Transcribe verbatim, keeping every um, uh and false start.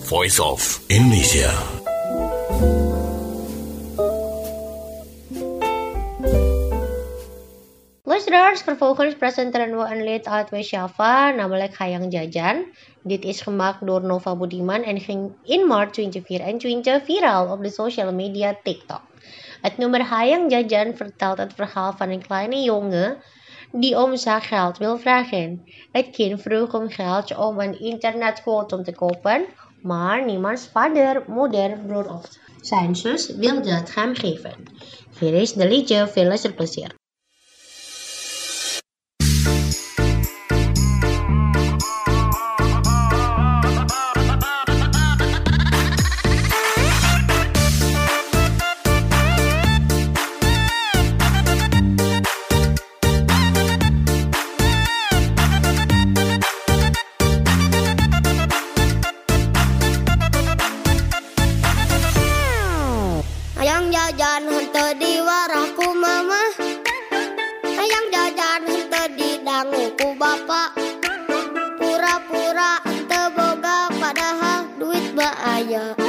Voice of Indonesia. Luisteraars, vervolgens presenteren we een lied uit West-Java, namelijk Hayang Jajan. Dit is gemaakt door Nova Budiman en ging in maart twintig vierentwintig viraal op de social media TikTok. Het nummer Hayang Jajan vertelt het verhaal van een kleine jongen die om zijn geld wil vragen. Het kind vroeg om geld om een internetquotum te kopen, maar niemands vader, moeder, broer of zijn zus wilde het hem geven. Hier is de liedje, veel luisterplezier. Hayang jajan henteu di warahku mama, hayang jajan henteu di danguku bapa. Pura-pura henteu boga padahal duit ba aya.